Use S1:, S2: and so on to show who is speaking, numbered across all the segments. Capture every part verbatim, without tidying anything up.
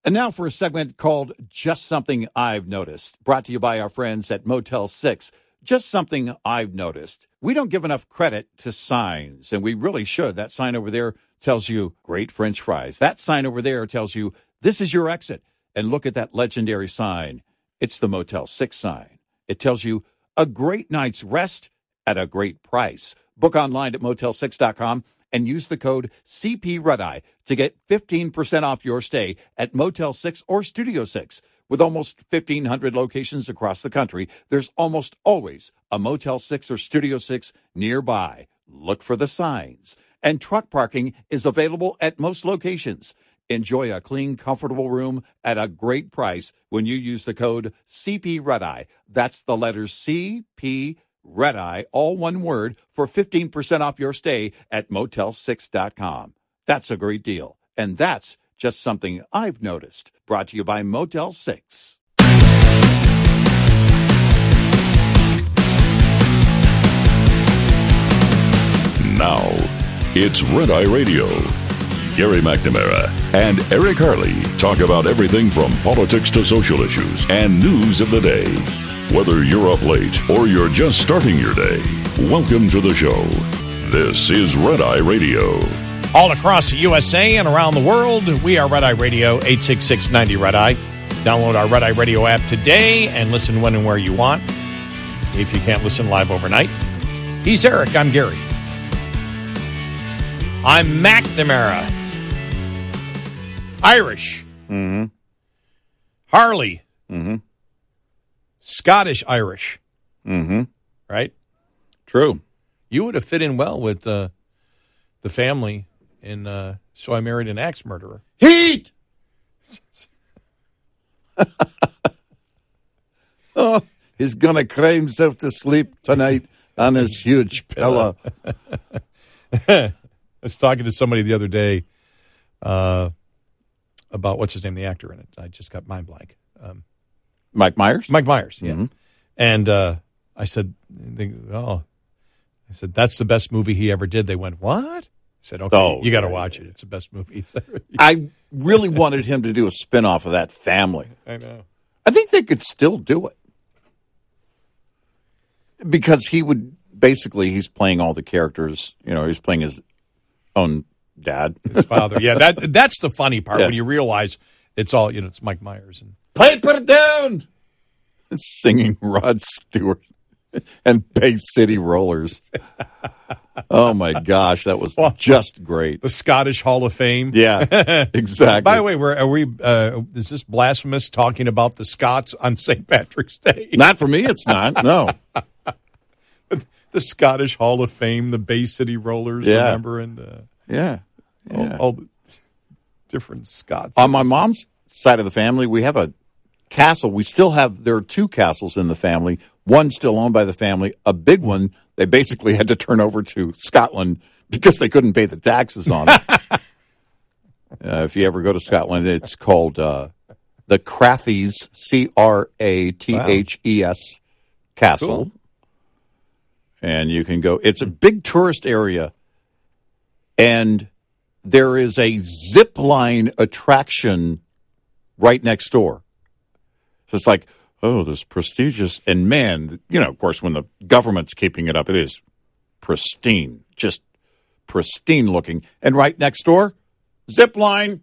S1: And now for a segment called Just Something I've Noticed, brought to you by our friends at Motel six. Just something I've noticed. We don't give enough credit to signs, and we really should. That sign over there tells you great French fries. That sign over there tells you this is your exit. And look at that legendary sign. It's the Motel six sign. It tells you a great night's rest at a great price. Book online at motel six dot com and use the code C P Red Eye to get fifteen percent off your stay at Motel six or Studio six. With almost fifteen hundred locations across the country, there's almost always a Motel six or Studio six nearby. Look for the signs. And truck parking is available at most locations. Enjoy a clean, comfortable room at a great price when you use the code C P Red Eye. That's the letters C P Red Eye, all one word, for fifteen percent off your stay at motel six dot com. That's a great deal. And that's just something I've noticed. Brought to you by Motel six.
S2: Now, it's Red Eye Radio. Gary McNamara and Eric Harley talk about everything from politics to social issues and news of the day. Whether you're up late or you're just starting your day, welcome to the show. This is Red Eye Radio.
S3: All across the U S A and around the world, we are Red Eye Radio, eight six six, ninety Red Eye. Download our Red Eye Radio app today and listen when and where you want, if you can't listen live overnight. He's Eric, I'm Gary. I'm McNamara. Irish.
S1: Mm-hmm.
S3: Harley.
S1: Mm-hmm.
S3: Scottish Irish.
S1: Mm-hmm.
S3: Right?
S1: True.
S3: You would have fit in well with uh, the family in uh, So I Married an Axe Murderer.
S1: Heat! Oh, he's going to cry himself to sleep tonight on his huge pillow.
S3: I was talking to somebody the other day uh, about, what's his name, the actor in it. I just got mind blank. Um,
S1: Mike Myers?
S3: Mike Myers, yeah.
S1: Mm-hmm.
S3: And uh, I said, they, oh, I said, that's the best movie he ever did. They went, what? I said, okay,
S1: oh,
S3: you got to
S1: yeah,
S3: watch
S1: yeah.
S3: it. It's the best movie.
S1: I really wanted him to do a spinoff of that family.
S3: I know.
S1: I think they could still do it. Because he would, basically, he's playing all the characters. You know, he's playing his own dad.
S3: His father. Yeah, that that's the funny part,
S1: Yeah.
S3: when you realize it's all, you know, it's Mike Myers. And
S1: Pipe it down! Singing Rod Stewart and Bay City Rollers. Oh, my gosh, that was
S3: Well,
S1: just great.
S3: the Scottish Hall of Fame.
S1: Yeah, exactly.
S3: By the way, we're, are we? Uh, is this blasphemous talking about the Scots on Saint Patrick's Day?
S1: Not for me, it's not, no.
S3: The Scottish Hall of Fame, the Bay City Rollers,
S1: Yeah.
S3: remember? And uh,
S1: Yeah. yeah.
S3: all, all the different Scots.
S1: On my mom's side of the family, we have a castle. We still have, there are two castles in the family. One still owned by the family. A big one they basically had to turn over to Scotland because they couldn't pay the taxes on it. uh, if you ever go to Scotland, it's called uh, the Crathes, C R A T H E S Castle.
S3: Cool.
S1: And you can go, it's a big tourist area. And there is a zip line attraction right next door. So it's like, oh, this prestigious, and man, you know, of course, when the government's keeping it up, it is pristine, just pristine looking. And right next door, zip line.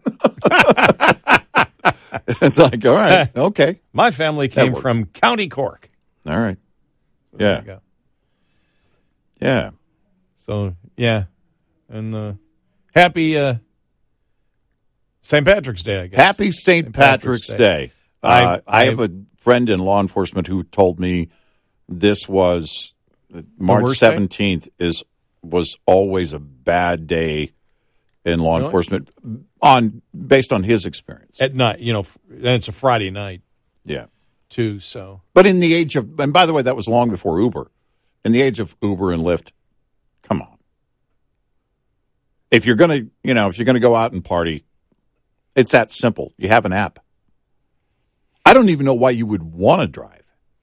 S1: It's like, all right, okay.
S3: My family came from County Cork.
S1: All right.
S3: So there
S1: Yeah.
S3: you go.
S1: Yeah.
S3: So, yeah. And uh, happy uh, Saint Patrick's Day, I guess.
S1: Happy Saint Patrick's, Patrick's Day. Day. Uh, I, I have a friend in law enforcement who told me this was March seventeenth is was always a bad day in law
S3: really?
S1: enforcement on based on his experience.
S3: At night, you know, and it's a Friday night.
S1: Yeah.
S3: Too, so.
S1: But in the age of, and by the way, that was long before Uber. In the age of Uber and Lyft, come on. If you're going to, you know, if you're going to go out and party, it's that simple. You have an app. I don't even know why you would want to drive.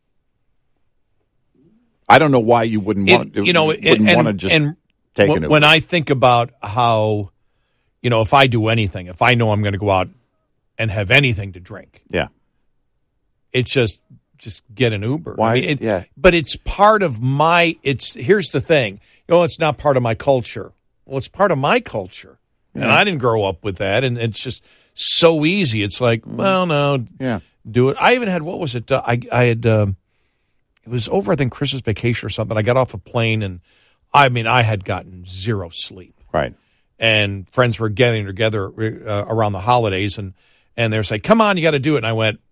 S1: I don't know why you wouldn't want to.
S3: You know,
S1: wouldn't
S3: and,
S1: want to just
S3: and
S1: take
S3: when,
S1: it.
S3: When I think about how, you know, if I do anything, if I know I'm going to go out and have anything to drink.
S1: Yeah.
S3: It's just just get an Uber.
S1: Why?
S3: I mean, it,
S1: yeah.
S3: But it's part of my, it's, here's the thing. You know, it's not part of my culture. Well, it's part of my culture. Yeah. And I didn't grow up with that. And it's just so easy. It's like, well, no,
S1: yeah.
S3: do it. I even had, what was it? Uh, I, I had, um, it was over, I think, Christmas vacation or something. I got off a plane and, I mean, I had gotten zero sleep.
S1: Right.
S3: And friends were getting together uh, around the holidays, and, and they were saying, come on, you got to do it. And I went,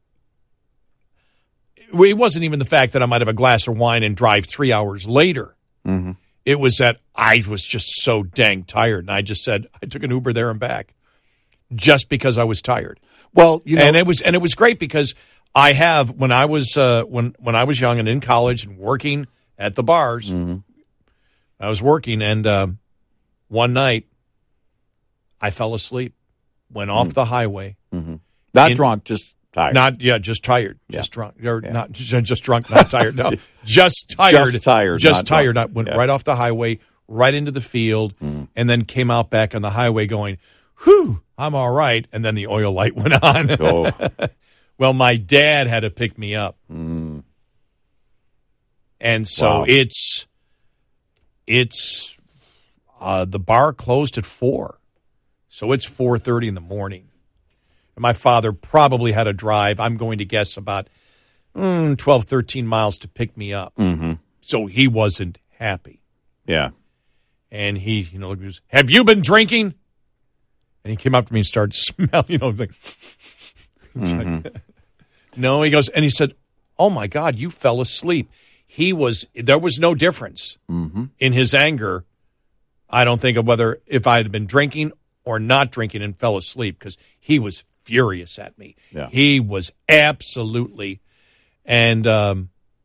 S3: it wasn't even the fact that I might have a glass of wine and drive three hours later.
S1: Mm-hmm.
S3: It was that I was just so dang tired. And I just said, I took an Uber there and back just because I was tired.
S1: Well, you know,
S3: and it was, and it was great because I have, when I was, uh, when, when I was young and in college and working at the bars,
S1: mm-hmm.
S3: I was working, and uh, one night I fell asleep, went off mm-hmm. the highway.
S1: Mm-hmm. Not
S3: in,
S1: drunk, just tired.
S3: Not, yeah, just tired.
S1: Yeah.
S3: Just drunk. Or
S1: yeah.
S3: not just, just drunk, not tired. No, just tired.
S1: Just tired.
S3: Just
S1: not
S3: tired.
S1: drunk.
S3: I went
S1: yeah.
S3: right off the highway, right into the field,
S1: mm.
S3: and then came out back on the highway going, whew, I'm all right. And then the oil light went on.
S1: Oh.
S3: Well, my dad had to pick me up.
S1: Mm.
S3: And so
S1: wow.
S3: it's, it's, uh, the bar closed at four. So it's four thirty in the morning. And my father probably had to drive, I'm going to guess, about mm, twelve, thirteen miles to pick me up.
S1: Mm-hmm.
S3: So he wasn't happy.
S1: Yeah.
S3: And he, you know, goes, have you been drinking? And he came up to me and started smelling, you know, like,
S1: mm-hmm.
S3: like no, he goes, and he said, oh my God, you fell asleep. He was, there was no difference
S1: mm-hmm.
S3: in his anger. I don't think of whether if I had been drinking or not drinking and fell asleep, because he was furious at me.
S1: Yeah.
S3: He was absolutely, and, um,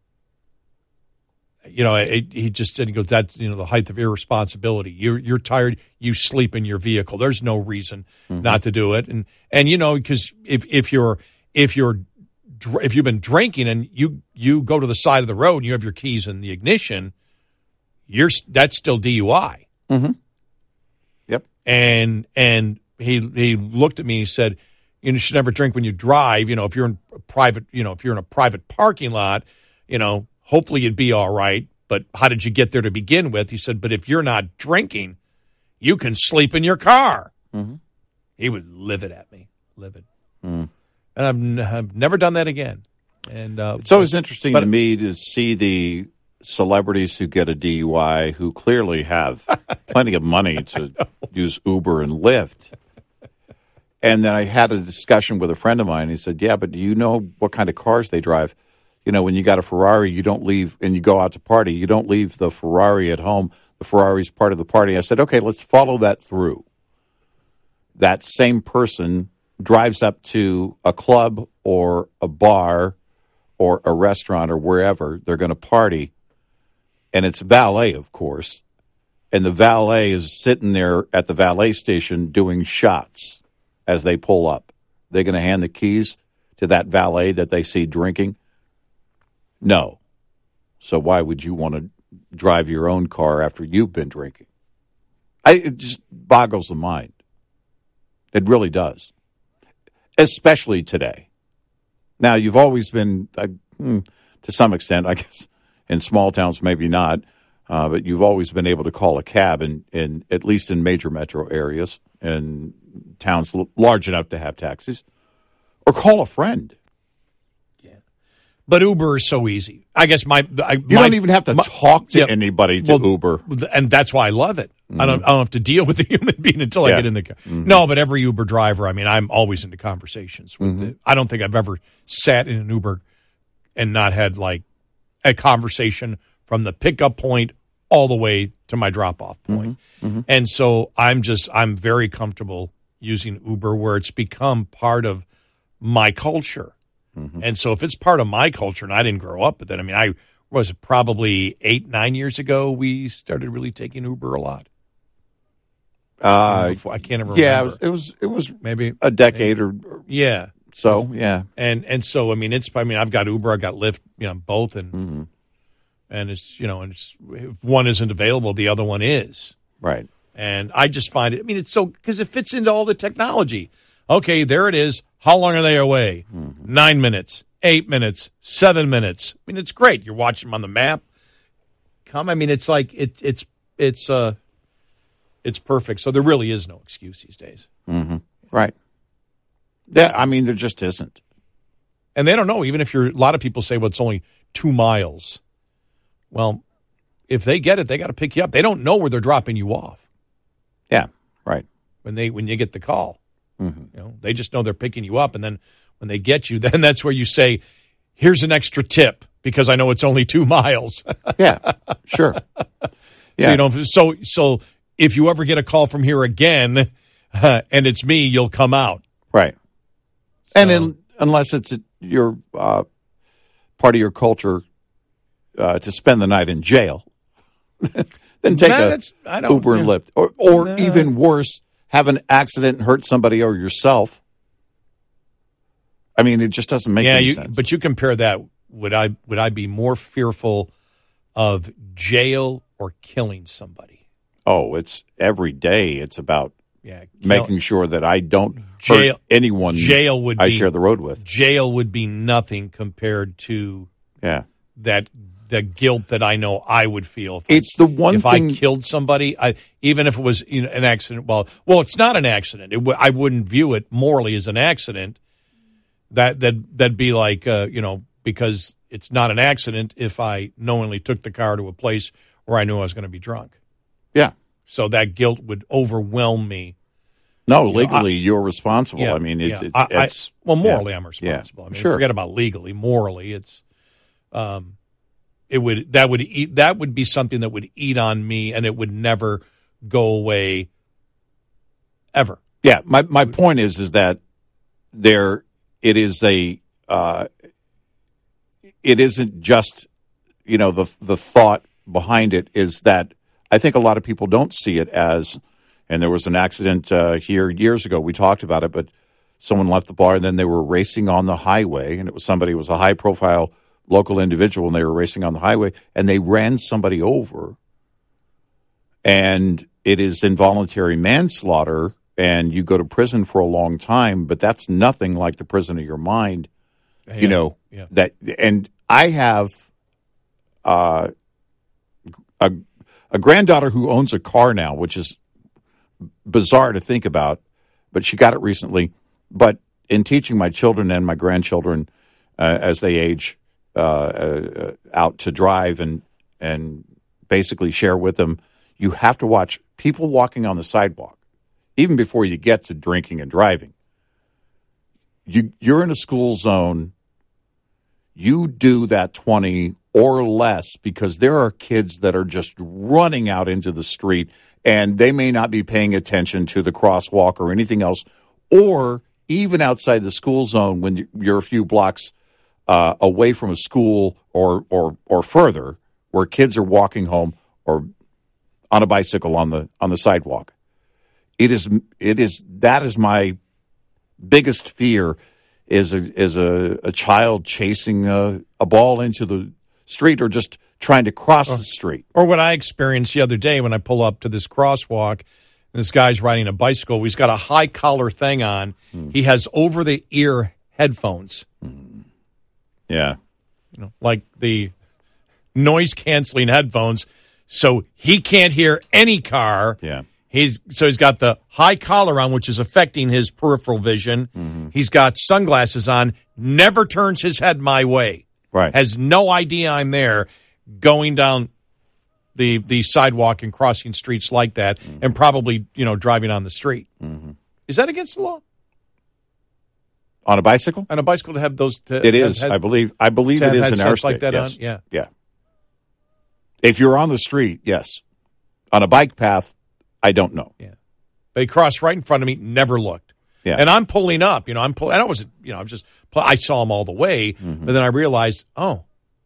S3: you know, it, he just said, he goes, that's, you know, the height of irresponsibility. You're, you're tired. You sleep in your vehicle. There's no reason mm-hmm. not to do it. And, and, you know, because if, if you're, if you're, if you've been drinking and you, you go to the side of the road and you have your keys in the ignition, you're, that's still D U I.
S1: Mm-hmm. Yep.
S3: And, and he, he looked at me and he said, you should never drink when you drive. You know, if you're in a private, you know, if you're in a private parking lot, you know, hopefully you'd be all right, but how did you get there to begin with? He said, but if you're not drinking, you can sleep in your car.
S1: Mm-hmm.
S3: He was livid at me, livid.
S1: Mm.
S3: And I've, n- I've never done that again. And uh,
S1: it's always interesting
S3: but,
S1: to me to see the celebrities who get a D U I who clearly have plenty of money to use Uber and Lyft. And then I had a discussion with a friend of mine. He said, yeah, but do you know what kind of cars they drive? You know, when you got a Ferrari, you don't leave, and you go out to party, you don't leave the Ferrari at home. The Ferrari's part of the party. I said, okay, let's follow that through. That same person drives up to a club or a bar or a restaurant or wherever they're going to party, and it's valet, of course, and the valet is sitting there at the valet station doing shots as they pull up. They're going to hand the keys to that valet that they see drinking? No. So why would you want to drive your own car after you've been drinking? I, it just boggles the mind. It really does. Especially today. Now, you've always been, uh, to some extent, I guess, in small towns, maybe not, uh, but you've always been able to call a cab, in, in at least in major metro areas and towns l- large enough to have taxis, or call a friend.
S3: But Uber is so easy. I guess my I,
S1: you
S3: my,
S1: don't even have to
S3: my,
S1: talk to
S3: yeah,
S1: anybody to
S3: well,
S1: Uber,
S3: and that's why I love it. Mm-hmm. I don't I don't have to deal with the human being until
S1: yeah.
S3: I get in the car.
S1: Mm-hmm.
S3: No, but every Uber driver, I mean, I'm always into conversations with
S1: mm-hmm.
S3: it. I don't think I've ever sat in an Uber and not had like a conversation from the pickup point all the way to my drop off point.
S1: Mm-hmm. Mm-hmm.
S3: And so I'm just I'm very comfortable using Uber where it's become part of my culture. Mm-hmm. And so if it's part of my culture, and I didn't grow up with it, I mean, I was probably eight, nine years ago, we started really taking Uber a lot.
S1: Uh,
S3: Before, I can't even remember.
S1: Yeah, it was, it was, it was
S3: maybe
S1: a decade
S3: maybe.
S1: or
S3: yeah.
S1: So, yeah.
S3: And and so, I mean, it's, I mean, I've got Uber, I've got Lyft, you know, both. And,
S1: mm-hmm.
S3: and it's, you know, and it's, if one isn't available, the other one is.
S1: Right.
S3: And I just find it, I mean, it's so, because it fits into all the technology. Okay, there it is. How long are they away? Mm-hmm. Nine minutes, eight minutes, seven minutes. I mean, it's great. You're watching them on the map. Come, I mean, it's like it, it's it's uh, it's perfect. So there really is no excuse these days.
S1: Mm-hmm. Right. Yeah, I mean, there just isn't.
S3: And they don't know. Even if you're, a lot of people say, well, it's only two miles. Well, if they get it, they got to pick you up. They don't know where they're dropping you off.
S1: Yeah, right.
S3: When they when you get the call,
S1: mm-hmm.
S3: you know, they just know they're picking you up, and then when they get you, then that's where you say, "Here's an extra tip because I know it's only two miles."
S1: Yeah, sure. Yeah.
S3: So you know, so so if you ever get a call from here again, uh, and it's me, you'll come out.
S1: Right. So, and in, unless it's a, your uh, part of your culture uh, to spend the night in jail. Then take
S3: nah,
S1: a I don't, Uber and yeah. Lyft. Or, or nah. even worse, have an accident and hurt somebody or yourself. I mean, it just doesn't make
S3: yeah,
S1: any
S3: you,
S1: sense.
S3: But you compare that, would I would I be more fearful of jail or killing somebody?
S1: Oh, it's every day. It's about
S3: yeah, kill,
S1: making sure that I don't
S3: jail,
S1: hurt anyone
S3: jail would
S1: I
S3: be,
S1: share the road with.
S3: Jail would be nothing compared to
S1: yeah.
S3: that the guilt that I know I would feel. If
S1: it's
S3: I,
S1: the one
S3: if
S1: thing.
S3: If I killed somebody, I, even if it was you know, an accident, well, well, it's not an accident. It w- I wouldn't view it morally as an accident. That, that, that'd be like, uh, you know, because it's not an accident if I knowingly took the car to a place where I knew I was going to be drunk.
S1: Yeah.
S3: So that guilt would overwhelm me.
S1: No,
S3: you
S1: legally,
S3: know, I,
S1: you're responsible.
S3: Yeah,
S1: I mean, it,
S3: yeah.
S1: it,
S3: I,
S1: it's...
S3: I, well, morally,
S1: yeah.
S3: I'm responsible.
S1: Yeah.
S3: I mean,
S1: sure.
S3: forget about legally. Morally, it's... Um, it would that would eat, that would be something that would eat on me, and it would never go away ever.
S1: Yeah, my, my point is is that there... It is a, uh, it isn't just, you know, the the thought behind it is that I think a lot of people don't see it as, and there was an accident uh, here years ago. We talked about it, but someone left the bar and then they were racing on the highway, and it was somebody who was a high profile local individual, and they were racing on the highway, and they ran somebody over, and it is involuntary manslaughter. And you go to prison for a long time, but that's nothing like the prison of your mind,
S3: yeah,
S1: you know.
S3: Yeah.
S1: That and I have uh, a a granddaughter who owns a car now, which is bizarre to think about, but she got it recently. But in teaching my children and my grandchildren uh, as they age uh, uh, out to drive and and basically share with them, you have to watch people walking on the sidewalk. Even before you get to drinking and driving, you, you're in a school zone, you do that twenty or less because there are kids that are just running out into the street and they may not be paying attention to the crosswalk or anything else, or even outside the school zone when you're a few blocks uh, away from a school or, or, or further where kids are walking home or on a bicycle on the on the sidewalk. It is, it is, that is my biggest fear is a, is a, a child chasing a, a ball into the street or just trying to cross or, the street.
S3: Or what I experienced the other day when I pull up to this crosswalk, this guy's riding a bicycle. He's got a high collar thing on. Hmm. He has over the ear headphones.
S1: Hmm. Yeah.
S3: You know, like the noise canceling headphones. So he can't hear any car.
S1: Yeah.
S3: He's so he's got the high collar on, which is affecting his peripheral vision.
S1: Mm-hmm.
S3: He's got sunglasses on, never turns his head my way.
S1: Right.
S3: Has no idea I'm there, going down the the sidewalk and crossing streets like that, mm-hmm. and probably, you know, driving on the street.
S1: Mm-hmm.
S3: Is that against the law?
S1: On a bicycle?
S3: On a bicycle to have those to
S1: It is. Have, I believe I believe it is in our state.
S3: Like that
S1: yes.
S3: on? Yeah.
S1: Yeah. If you're on the street, yes. On a bike path, I don't know.
S3: Yeah, they crossed right in front of me, never looked.
S1: Yeah,
S3: and I'm pulling up. You know, I'm pulling. And I was, you know, I'm just. I saw them all the way, mm-hmm. but then I realized, oh,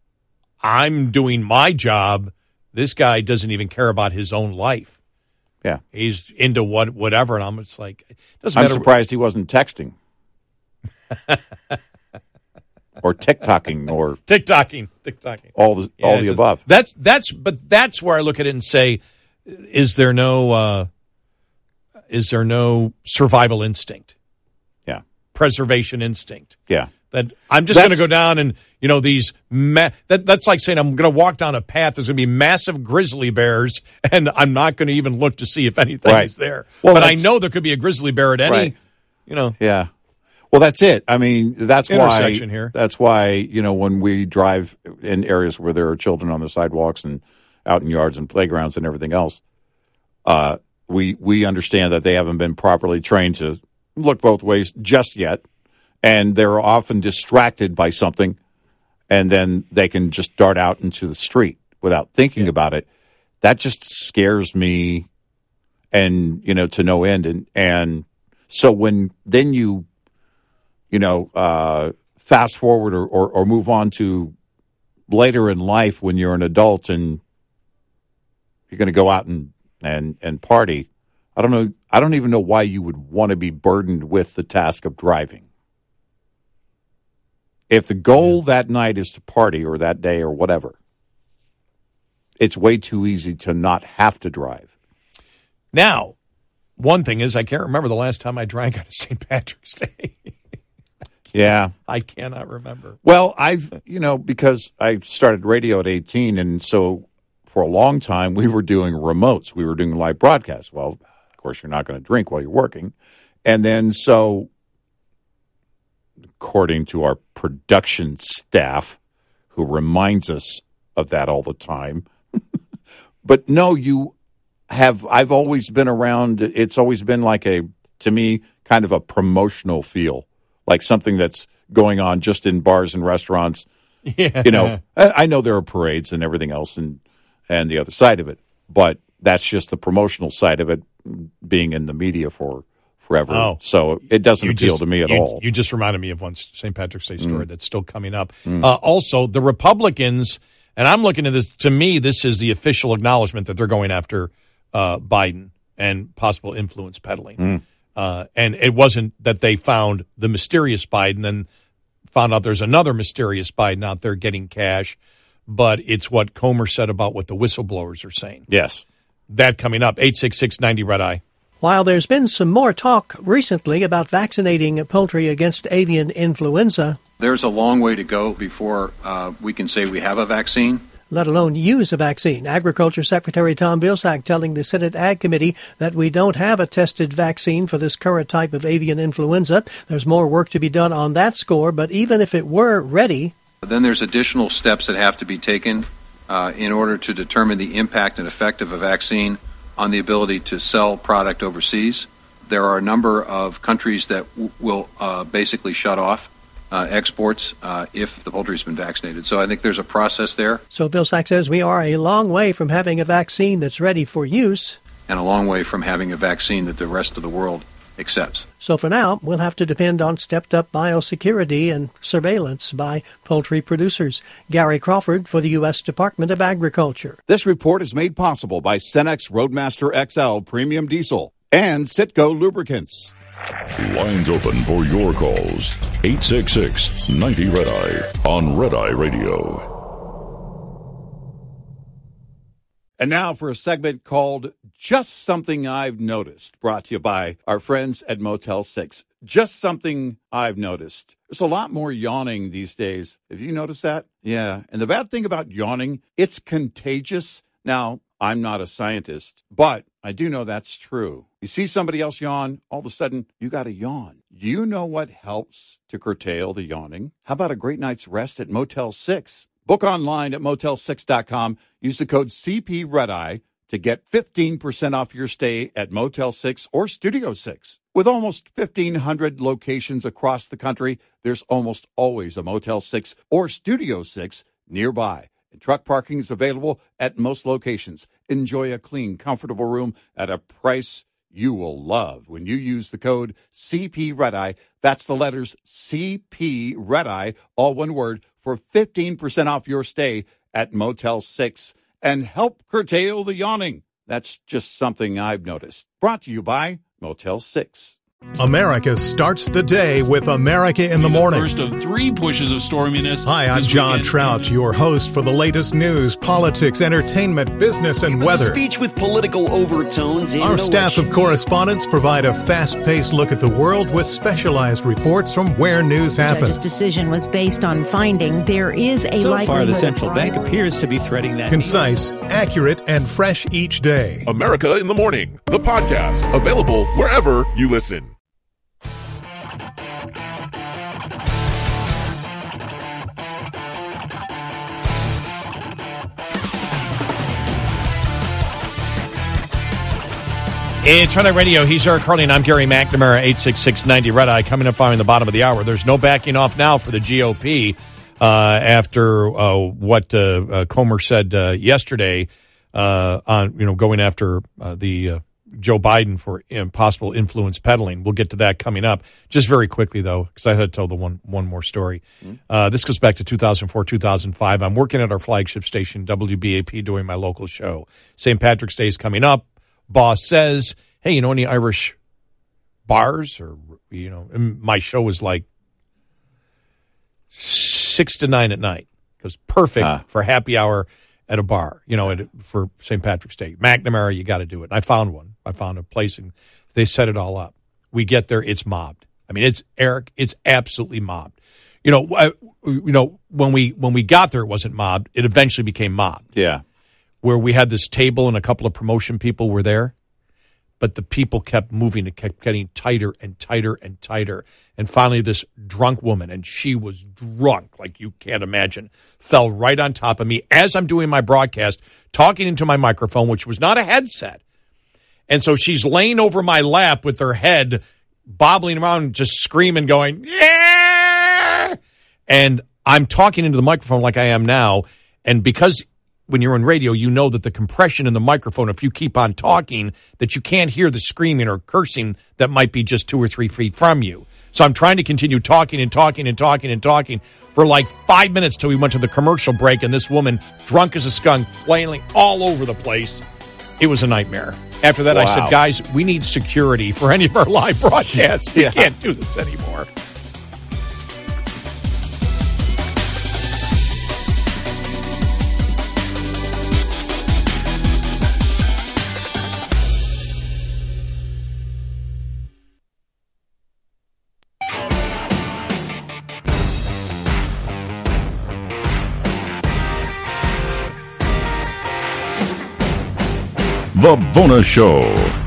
S3: I'm doing my job. This guy doesn't even care about his own life.
S1: Yeah,
S3: he's into what, whatever, and I'm just like, it doesn't
S1: I'm
S3: matter.
S1: surprised he wasn't texting, or TikToking, or
S3: TikToking, TikToking,
S1: all the
S3: yeah,
S1: all the
S3: just,
S1: above.
S3: That's that's, but that's where I look at it and say, is there no uh, is there no survival instinct? self-preservation instinct.
S1: Yeah.
S3: That I'm just going to go down and, you know, these, ma- that that's like saying I'm going to walk down a path. There's going to be massive grizzly bears, and I'm not going to even look to see if anything
S1: right.
S3: is there.
S1: Well,
S3: but I know there could be a grizzly bear at any,
S1: right.
S3: you know.
S1: Yeah. Well, that's it. I mean, that's why,
S3: here.
S1: that's why, you know, when we drive in areas where there are children on the sidewalks and out in yards and playgrounds and everything else, uh, we, we understand that they haven't been properly trained to look both ways just yet. And they're often distracted by something, and then they can just dart out into the street without thinking yeah. about it. That just scares me, and you know, to no end. And and so when then you, you know, uh, fast forward or, or or move on to later in life when you're an adult and you're going to go out and and and party. I don't know. I don't even know why you would want to be burdened with the task of driving. If the goal that night is to party or that day or whatever, it's way too easy to not have to drive.
S3: Now, one thing is I can't remember the last time I drank on Saint Patrick's Day.
S1: Yeah.
S3: I cannot remember.
S1: Well, I've, you know, because I started radio at eighteen, and so for a long time we were doing remotes. We were doing live broadcasts. Well, of course, you're not going to drink while you're working. And then so... according to our production staff, who reminds us of that all the time. But no, you have, I've always been around, it's always been like a, to me, kind of a promotional feel, like something that's going on just in bars and restaurants.
S3: Yeah.
S1: You know, I, I know there are parades and everything else and, and the other side of it, but that's just the promotional side of it, being in the media for forever. Oh. So it doesn't you appeal
S3: just,
S1: to me at
S3: you,
S1: all.
S3: You just reminded me of one Saint Patrick's Day story mm. that's still coming up.
S1: Mm.
S3: Uh, also, the Republicans, and I'm looking at this, to me, this is the official acknowledgement that they're going after uh, Biden and possible influence peddling.
S1: Mm.
S3: Uh, and it wasn't that they found the mysterious Biden and found out there's another mysterious Biden out there getting cash, but it's what Comer said about what the whistleblowers are saying.
S1: Yes.
S3: That coming up, eight six six ninety Red Eye.
S4: While there's been some more talk recently about vaccinating poultry against avian influenza,
S5: there's a long way to go before uh, we can say we have a vaccine,
S4: let alone use a vaccine. Agriculture Secretary Tom Vilsack telling the Senate Ag Committee that we don't have a tested vaccine for this current type of avian influenza. There's more work to be done on that score, but even if it were ready,
S5: then there's additional steps that have to be taken uh, in order to determine the impact and effect of a vaccine on the ability to sell product overseas. There are a number of countries that w- will uh, basically shut off uh, exports uh, if the poultry has been vaccinated. So I think there's a process there.
S4: So Vilsack says we are a long way from having a vaccine that's ready for use.
S5: And a long way from having a vaccine that the rest of the world accepts.
S4: So for now, we'll have to depend on stepped-up biosecurity and surveillance by poultry producers. Gary Crawford for the U S Department of Agriculture.
S1: This report is made possible by Cenex Roadmaster X L Premium Diesel and Citgo Lubricants.
S2: Lines open for your calls. eight six six ninety Red Eye on Red Eye Radio.
S1: And now for a segment called Just Something I've Noticed, brought to you by our friends at Motel six. Just something I've noticed. There's a lot more yawning these days. Have you noticed that? Yeah. And the bad thing about yawning, it's contagious. Now, I'm not a scientist, but I do know that's true. You see somebody else yawn, all of a sudden, you got to yawn. You know what helps to curtail the yawning? How about a great night's rest at Motel six? Book online at motel six dot com. Use the code C P Red Eye to get fifteen percent off your stay at Motel six or Studio six. With almost fifteen hundred locations across the country, there's almost always a Motel six or Studio six nearby. And truck parking is available at most locations. Enjoy a clean, comfortable room at a price you will love when you use the code C P Red Eye. That's the letters C P Red Eye, all one word, for fifteen percent off your stay at Motel six and help curtail the yawning. That's just something I've noticed. Brought to you by Motel six.
S6: America starts the day with America in the Morning.
S7: First of three pushes of storminess.
S6: Hi, I'm John
S7: weekend.
S6: Trout, your host for the latest news, politics, entertainment, business, and weather.
S8: A speech with political overtones.
S6: Our staff of correspondents provide a fast-paced look at the world with specialized reports from where news happens.
S9: The judge's decision was based on finding there is a
S10: so
S9: likelihood.
S10: So far, the central bank appears to be threading that.
S6: Concise, accurate, and fresh each day.
S11: America in the Morning, the podcast, available wherever you listen.
S3: It's Red Eye Radio. He's Eric Harley, and I'm Gary McNamara, eight six six ninety Red Eye. Coming up following the bottom of the hour. There's no backing off now for the G O P uh, after uh, what uh, uh, Comer said uh, yesterday uh, on, you know, going after uh, the uh, Joe Biden for possible influence peddling. We'll get to that coming up. Just very quickly, though, because I had to tell the one one more story. Mm-hmm. Uh, this goes back to two thousand four, two thousand five. I'm working at our flagship station, W B A P, doing my local show. Saint Patrick's Day is coming up. Boss says, hey, you know any Irish bars? Or, you know, and my show was like six to nine at night. It was perfect ah. for happy hour at a bar, you know, at, for Saint Patrick's Day. McNamara, you got to do it. And I found one. I found a place, and they set it all up. We get there, it's mobbed. I mean, it's, Eric, it's absolutely mobbed. You know, I, you know, when we when we got there, it wasn't mobbed. It eventually became mobbed.
S1: Yeah.
S3: Where we had this table and a couple of promotion people were there, but the people kept moving. It kept getting tighter and tighter and tighter. And finally, this drunk woman, and she was drunk like you can't imagine, fell right on top of me as I'm doing my broadcast, talking into my microphone, which was not a headset. And so she's laying over my lap with her head bobbling around, just screaming, going, yeah! And I'm talking into the microphone like I am now. And because when you're on radio, you know that the compression in the microphone, if you keep on talking, that you can't hear the screaming or cursing that might be just two or three feet from you. So I'm trying to continue talking and talking and talking and talking for like five minutes till we went to the commercial break, and this woman, drunk as a skunk, flailing all over the place. It was a nightmare. After that, wow. I said, guys, we need security for any of our live broadcasts. We yeah. can't do this anymore.
S2: The Bonus Show.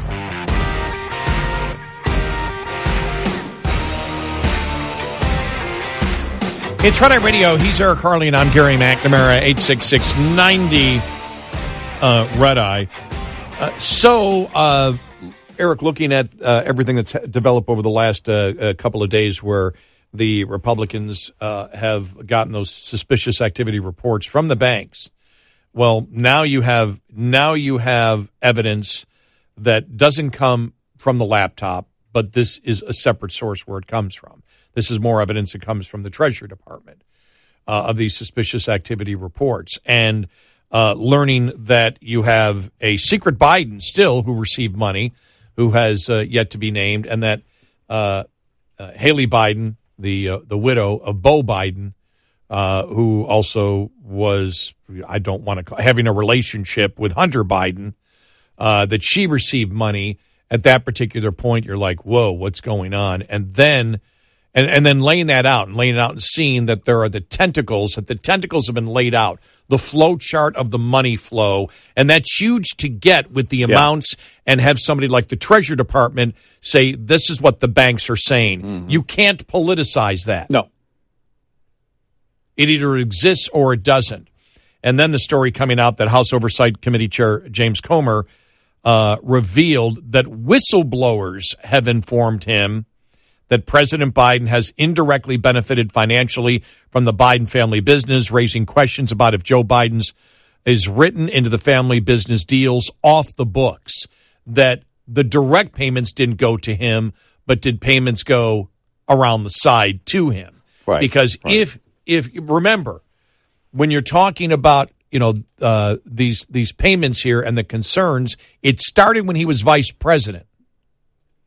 S3: It's Red Eye Radio. He's Eric Harley, and I'm Gary McNamara, eight six six ninety uh, Red Eye. Uh, so, uh, Eric, looking at uh, everything that's developed over the last uh, uh, couple of days where the Republicans uh, have gotten those suspicious activity reports from the banks. Well, now you have now you have evidence that doesn't come from the laptop, but this is a separate source where it comes from. This is more evidence that comes from the Treasury Department uh, of these suspicious activity reports. And uh, learning that you have a secret Biden still who received money, who has uh, yet to be named, and that uh, uh, Haley Biden, the uh, the widow of Beau Biden, Uh, who also was, I don't want to call, having a relationship with Hunter Biden, uh, that she received money at that particular point. You're like, whoa, what's going on? And then, and, and then laying that out and laying it out and seeing that there are the tentacles, that the tentacles have been laid out, the flow chart of the money flow. And that's huge to get with the amounts yeah. and have somebody like the Treasury Department say, this is what the banks are saying. Mm-hmm. You can't politicize that.
S1: No.
S3: It either exists or it doesn't. And then the story coming out that House Oversight Committee Chair James Comer uh, revealed that whistleblowers have informed him that President Biden has indirectly benefited financially from the Biden family business, raising questions about if Joe Biden's is written into the family business deals off the books, that the direct payments didn't go to him, but did payments go around the side to him?
S1: Right.
S3: Because
S1: right.
S3: if If remember, when you're talking about, you know, uh, these these payments here and the concerns, it started when he was vice president.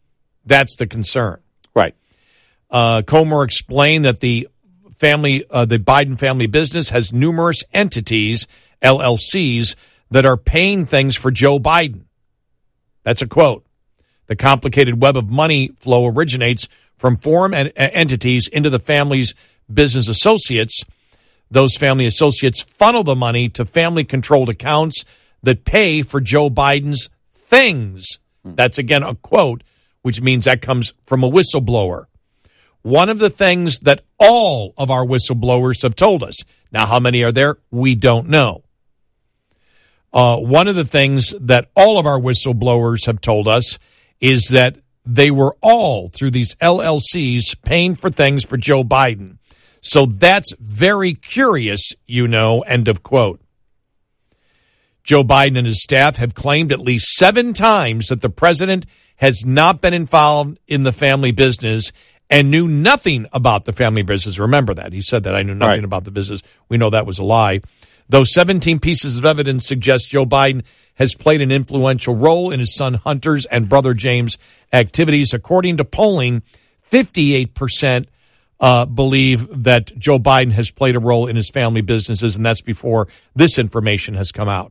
S3: That's the concern.
S1: Right.
S3: Uh, Comer explained that the family, uh, the Biden family business has numerous entities, L L Cs, that are paying things for Joe Biden. That's a quote. The complicated web of money flow originates from foreign en- entities into the family's business associates. Those family associates funnel the money to family-controlled accounts that pay for Joe Biden's things. That's, again, a quote, which means that comes from a whistleblower. One of the things that all of our whistleblowers have told us, now how many are there, we don't know. Uh, one of the things that all of our whistleblowers have told us is that they were all, through these L L Cs, paying for things for Joe Biden. So that's very curious, you know, end of quote. Joe Biden and his staff have claimed at least seven times that the president has not been involved in the family business and knew nothing about the family business. Remember that. He said that I knew nothing
S1: right.
S3: about the business. We know that was a lie. Those seventeen pieces of evidence suggest Joe Biden has played an influential role in his son Hunter's and brother James' activities. According to polling, fifty-eight percent uh, believe that Joe Biden has played a role in his family businesses, and that's before this information has come out.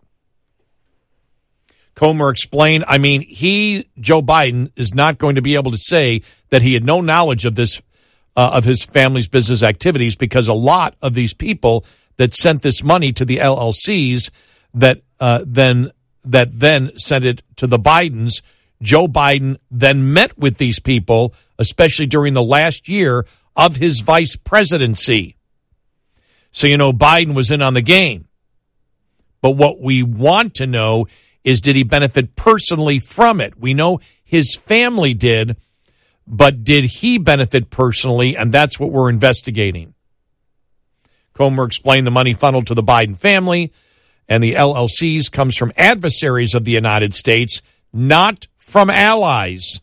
S3: Comer explained, I mean, he, Joe Biden, is not going to be able to say that he had no knowledge of this, uh, of his family's business activities, because a lot of these people that sent this money to the L L Cs that uh, then that then sent it to the Bidens, Joe Biden then met with these people, especially during the last year of his vice presidency. So, you know, Biden was in on the game. But what we want to know is, did he benefit personally from it? We know his family did, but did he benefit personally? And that's what we're investigating. Comer explained the money funneled to the Biden family and the L L Cs comes from adversaries of the United States, not from allies.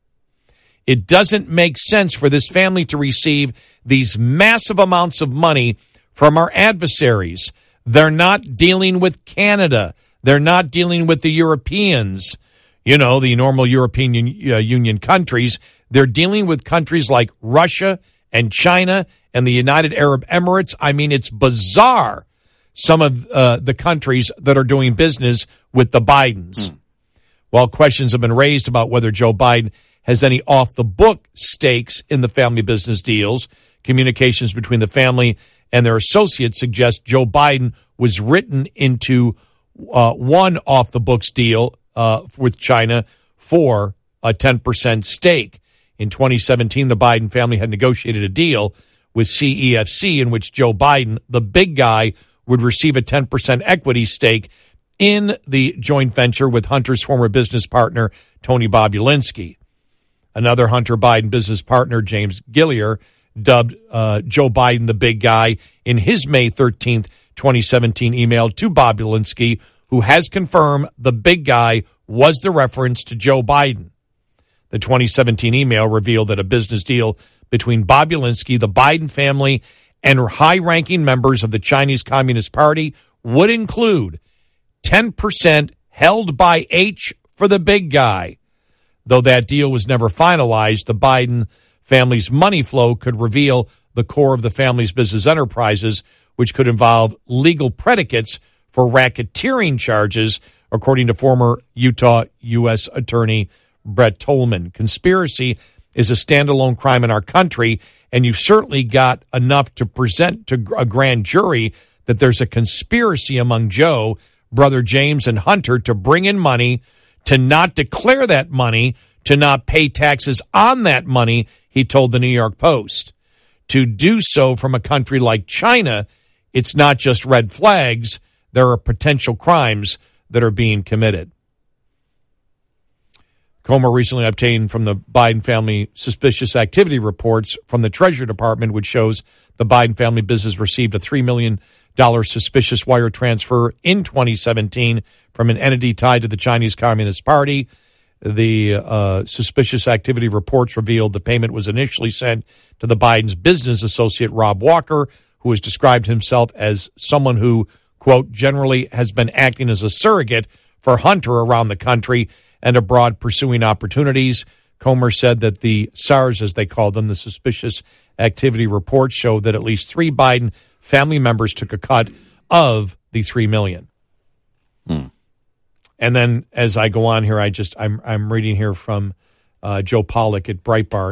S3: It doesn't make sense for this family to receive these massive amounts of money from our adversaries. They're not dealing with Canada. They're not dealing with the Europeans, you know, the normal European uh, Union countries. They're dealing with countries like Russia and China and the United Arab Emirates. I mean, it's bizarre, some of uh, the countries that are doing business with the Bidens. Mm. While questions have been raised about whether Joe Biden has any off-the-book stakes in the family business deals, communications between the family and their associates suggest Joe Biden was written into uh, one off-the-books deal uh, with China for a ten percent stake. In twenty seventeen, the Biden family had negotiated a deal with C E F C in which Joe Biden, the big guy, would receive a ten percent equity stake in the joint venture with Hunter's former business partner, Tony Bobulinski. Another Hunter Biden business partner, James Gilliar, dubbed uh, Joe Biden the big guy in his May thirteenth, twenty seventeen email to Bobulinski, who has confirmed the big guy was the reference to Joe Biden. The twenty seventeen email revealed that a business deal between Bobulinski, the Biden family, and high-ranking members of the Chinese Communist Party would include ten percent held by H for the big guy. Though that deal was never finalized, the Biden family's money flow could reveal the core of the family's business enterprises, which could involve legal predicates for racketeering charges, according to former Utah U S Attorney Brett Tolman. Conspiracy is a standalone crime in our country, and you've certainly got enough to present to a grand jury that there's a conspiracy among Joe, brother James, and Hunter to bring in money, to not declare that money, to not pay taxes on that money, he told the New York Post. To do so from a country like China, it's not just red flags, there are potential crimes that are being committed. Comer recently obtained from the Biden family suspicious activity reports from the Treasury Department, which shows the Biden family business received a three million dollars suspicious wire transfer in twenty seventeen from an entity tied to the Chinese Communist Party. The uh, suspicious activity reports revealed the payment was initially sent to the Biden's business associate, Rob Walker, who has described himself as someone who, quote, generally has been acting as a surrogate for Hunter around the country and abroad pursuing opportunities. Comer said that the SARS, as they called them, the suspicious activity reports, show that at least three Biden family members took a cut of the three million dollars.
S1: Hmm.
S3: And then as I go on here, I just I'm I'm reading here from uh, Joe Pollack at Breitbart.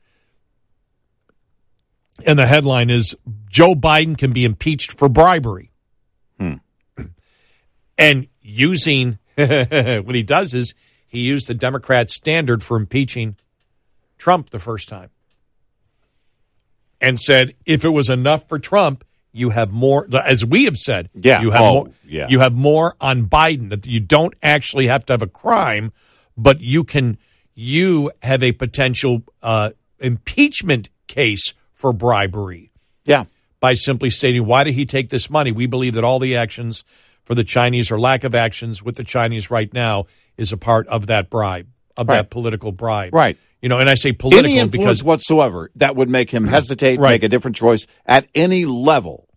S3: And the headline is, Joe Biden can be impeached for bribery.
S1: Hmm.
S3: And using, what he does is he used the Democrat standard for impeaching Trump the first time. And said, if it was enough for Trump, you have more, as we have said,
S1: yeah.
S3: you have
S1: oh,
S3: more,
S1: yeah.
S3: you have more on Biden. That you don't actually have to have a crime, but you can, you have a potential uh, impeachment case for bribery.
S1: Yeah.
S3: By simply stating, why did he take this money? We believe that all the actions for the Chinese or lack of actions with the Chinese right now is a part of that bribe, of
S1: right.
S3: that political bribe.
S1: Right.
S3: You know, and I say political
S1: any influence
S3: because
S1: whatsoever that would make him hesitate,
S3: right.
S1: make a different choice at any level.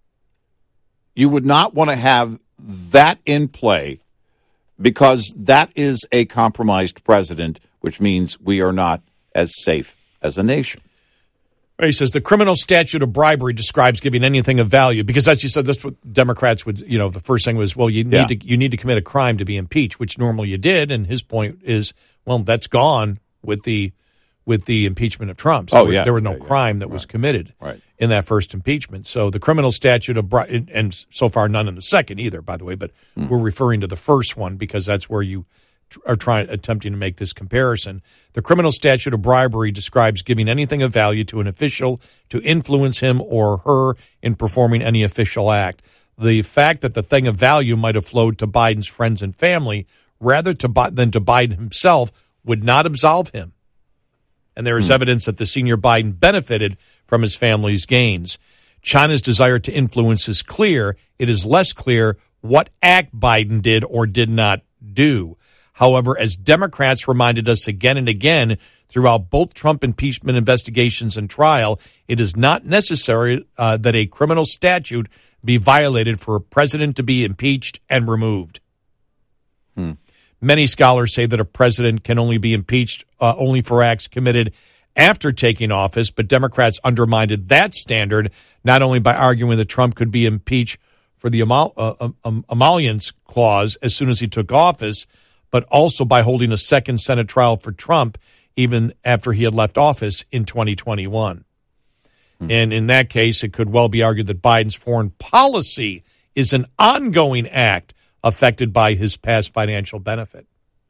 S1: You would not want to have that in play because that is a compromised president, which means we are not as safe as a nation.
S3: He says the criminal statute of bribery describes giving anything of value because, as you said, that's what Democrats would. You know, the first thing was, well, you need
S1: yeah.
S3: to you need to commit a crime to be impeached, which normally you did. And his point is, well, that's gone with the with the impeachment of Trump. So
S1: oh yeah,
S3: there was no
S1: yeah,
S3: crime
S1: yeah.
S3: that
S1: right.
S3: was committed
S1: right.
S3: in that first impeachment. So the criminal statute of bribery, and so far none in the second either, by the way. But mm. we're referring to the first one because that's where you are trying attempting to make this comparison. The criminal statute of bribery describes giving anything of value to an official to influence him or her in performing any official act. The fact that the thing of value might have flowed to Biden's friends and family rather to, than to Biden himself would not absolve him. And there is hmm. evidence that the senior Biden benefited from his family's gains. China's desire to influence is clear. It is less clear what act Biden did or did not do. However, as Democrats reminded us again and again throughout both Trump impeachment investigations and trial, it is not necessary uh, that a criminal statute be violated for a president to be impeached and removed.
S1: Hmm.
S3: Many scholars say that a president can only be impeached uh, only for acts committed after taking office, but Democrats undermined that standard not only by arguing that Trump could be impeached for the emol- uh, um, emollients clause as soon as he took office, but also by holding a second Senate trial for Trump even after he had left office in twenty twenty-one. Mm-hmm. And in that case, it could well be argued that Biden's foreign policy is an ongoing act affected by his past financial benefit.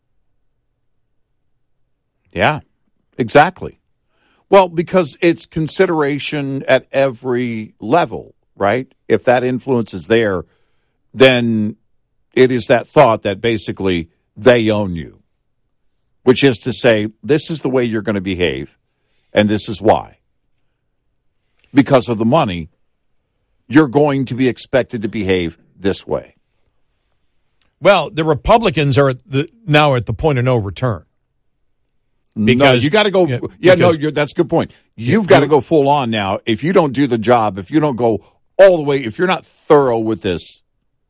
S1: Yeah, exactly. Well, because it's consideration at every level, right? If that influence is there, then it is that thought that basically they own you, which is to say, this is the way you're going to behave, and this is why. Because of the money, you're going to be expected to behave this way.
S3: Well, the Republicans are at the, now at the point of no return.
S1: Because, no, you got to go. Yeah, yeah no, you're, that's a good point. You've got to go full on now. If you don't do the job, if you don't go all the way, if you're not thorough with this,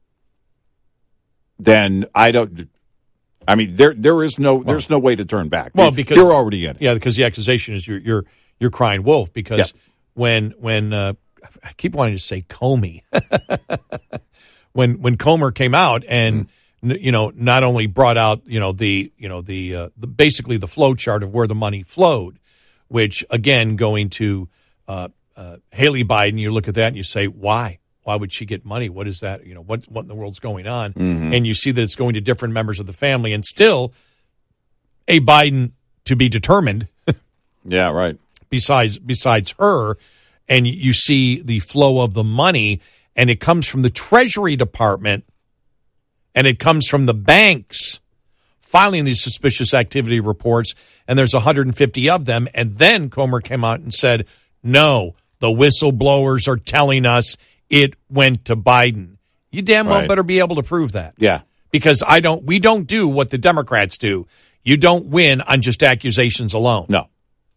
S1: then I don't. I mean, there there is no there's no way to turn back.
S3: Well, because
S1: you're already in it.
S3: Yeah, because the accusation is you're you're you're crying wolf. Because
S1: yeah.
S3: when when uh, I keep wanting to say Comey, when when Comer came out and mm. you know not only brought out you know the you know the, uh, the basically the flow chart of where the money flowed, which again going to uh, uh, Haley Biden, you look at that and you say why. Why would she get money? What is that? You know, what what in the world's going on?
S1: Mm-hmm.
S3: And you see that it's going to different members of the family, and still a Biden to be determined.
S1: Yeah, right.
S3: Besides besides her, and you see the flow of the money, and it comes from the Treasury Department, and it comes from the banks filing these suspicious activity reports, and there's one hundred fifty of them. And then Comer came out and said, no, the whistleblowers are telling us it went to Biden. You damn well
S1: right.
S3: better be able to prove that.
S1: Yeah.
S3: Because I don't. we don't do what the Democrats do. You don't win on just accusations alone.
S1: No.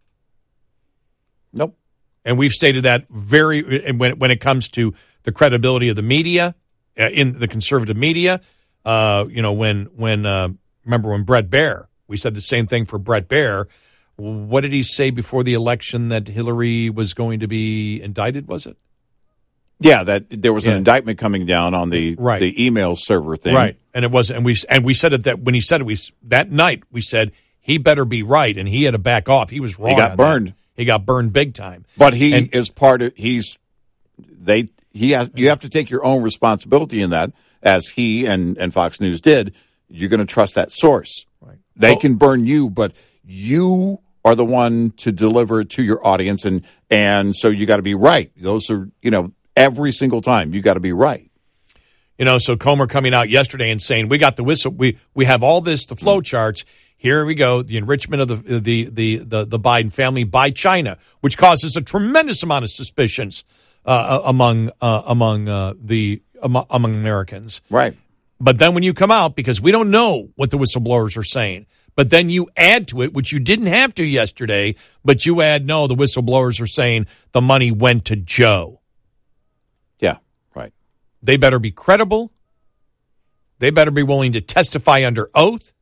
S1: Nope.
S3: And we've stated that very when when it comes to the credibility of the media, uh, in the conservative media. Uh, you know, when when uh, remember when Bret Baier, we said the same thing for Bret Baier what did he say before the election that Hillary was going to be indicted, was it?
S1: Yeah, that there was an
S3: Yeah.
S1: indictment coming down on the
S3: Right.
S1: the email server thing.
S3: Right. And it was and we and we said it that when he said it we that night we said he better be right and he had to back off. He was wrong.
S1: He got
S3: on
S1: burned.
S3: that. He got burned big time.
S1: But he
S3: And-
S1: is part of he's they he has you have to take your own responsibility in that, as he and, and Fox News did. You're going to trust that source.
S3: Right.
S1: They
S3: Well-
S1: can burn you, but you are the one to deliver it to your audience, and and so you got to be right. Those are, you know, every single time you got to be right.
S3: You know, so Comer coming out yesterday and saying, we got the whistle, we we have all this, the flow charts. Here we go, the enrichment of the the the the, the Biden family by China, which causes a tremendous amount of suspicions uh, among uh, among uh, the among, among Americans.
S1: Right.
S3: But then when you come out, because we don't know what the whistleblowers are saying, but then you add to it, which you didn't have to yesterday, but you add, no, the whistleblowers are saying the money went to Joe.
S1: Yeah, right.
S3: They better be credible. They better be willing to testify under oath.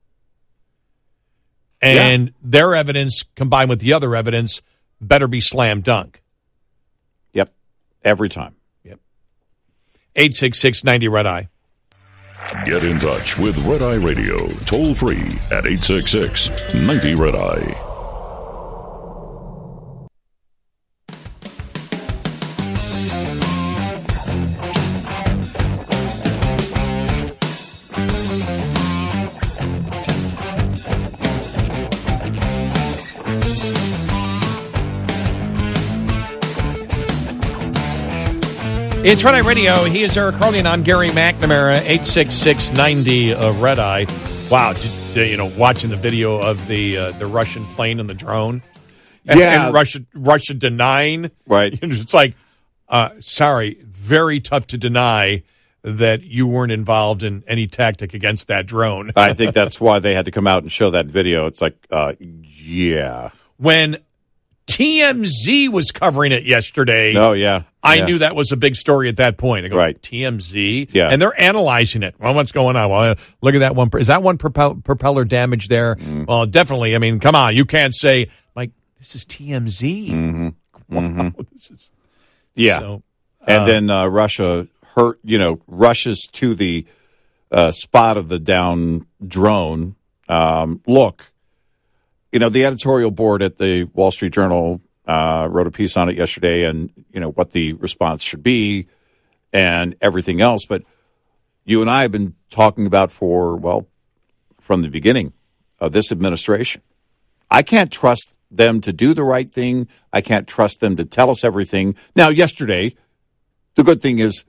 S3: And
S1: Yeah.
S3: their evidence combined with the other evidence better be slam dunk.
S1: Yep. Every time.
S3: Yep. eight six six ninety Red Eye.
S2: Get in touch with Red Eye Radio, toll free at eight six six ninety Red Eye.
S3: It's Red Eye Radio. He is Eric Carly, and I'm Gary McNamara, eight six six ninety uh, Red Eye. Wow, just, uh, you know, watching the video of the uh, the Russian plane and the drone. And,
S1: Yeah.
S3: and Russia, Russia denying.
S1: Right.
S3: It's like, uh, sorry, very tough to deny that you weren't involved in any tactic against that drone.
S1: I think that's why they had to come out and show that video. It's like, uh, yeah.
S3: When T M Z was covering it yesterday,
S1: Oh, yeah.
S3: I
S1: Yeah.
S3: knew that was a big story at that point. I go,
S1: Right.
S3: T M Z?
S1: Yeah.
S3: And they're analyzing it. Well, what's going on? Well, look at that one. Is that one propel- propeller damage there?
S1: Mm.
S3: Well, definitely. I mean, come on. You can't say, like, this is T M Z.
S1: Mm-hmm.
S3: Wow.
S1: Mm-hmm.
S3: This is,
S1: Yeah.
S3: So,
S1: and
S3: uh,
S1: then uh, Russia hurt, you know, rushes to the uh, spot of the down drone. Um, look, you know, the editorial board at the Wall Street Journal uh, wrote a piece on it yesterday, and you know what the response should be and everything else. But you and I have been talking about for, well, from the beginning of this administration. I can't trust them to do the right thing. I can't trust them to tell us everything. Now, yesterday, the good thing is,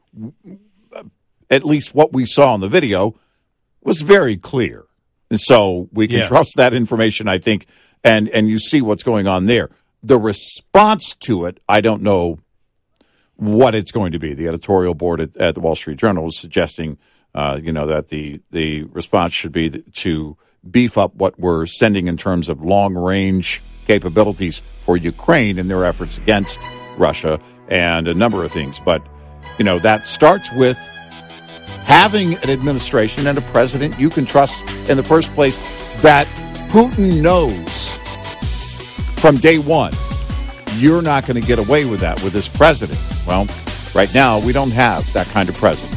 S1: at least what we saw in the video was very clear. And so we can
S3: Yeah.
S1: trust that information, I think, and, and you see what's going on there. The response to it, I don't know what it's going to be. The editorial board at, at the Wall Street Journal is suggesting, uh, you know, that the, the response should be to beef up what we're sending in terms of long-range capabilities for Ukraine in their efforts against Russia and a number of things. But, you know, that starts with having an administration and a president you can trust in the first place, that Putin knows from day one you're not going to get away with that with this president. Well, right now we don't have that kind of president.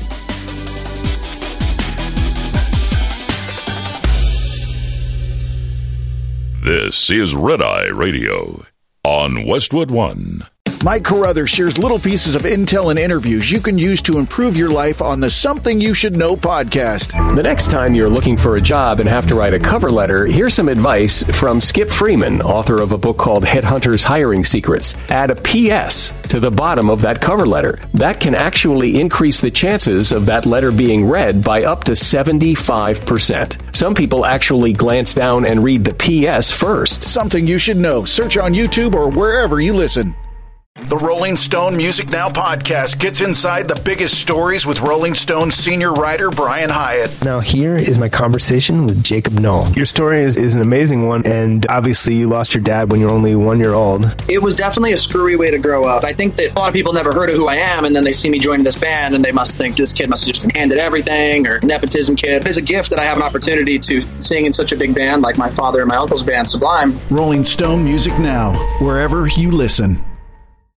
S2: This is Red Eye Radio on Westwood One.
S12: Mike Carruthers shares little pieces of intel and interviews you can use to improve your life on the Something You Should Know podcast.
S13: The next time you're looking for a job and have to write a cover letter, here's some advice from Skip Freeman, author of a book called Headhunters Hiring Secrets. Add a P S to the bottom of that cover letter. That can actually increase the chances of that letter being read by up to seventy-five percent. Some people actually glance down and read the P S first.
S12: Something You Should Know. Search on YouTube or wherever you listen. The Rolling Stone Music Now podcast gets inside the biggest stories with Rolling Stone senior writer Brian Hyatt.
S14: Now here is my conversation with Jacob Knoll. Your story is, is an amazing one, and obviously you lost your dad when you were only one year old.
S15: It was definitely a screwy way to grow up. I think that a lot of people never heard of who I am, and then they see me joining this band, and they must think this kid must have just been handed everything, or nepotism kid. It's a gift that I have an opportunity to sing in such a big band like my father and my uncle's band, Sublime.
S12: Rolling Stone Music Now, wherever you listen.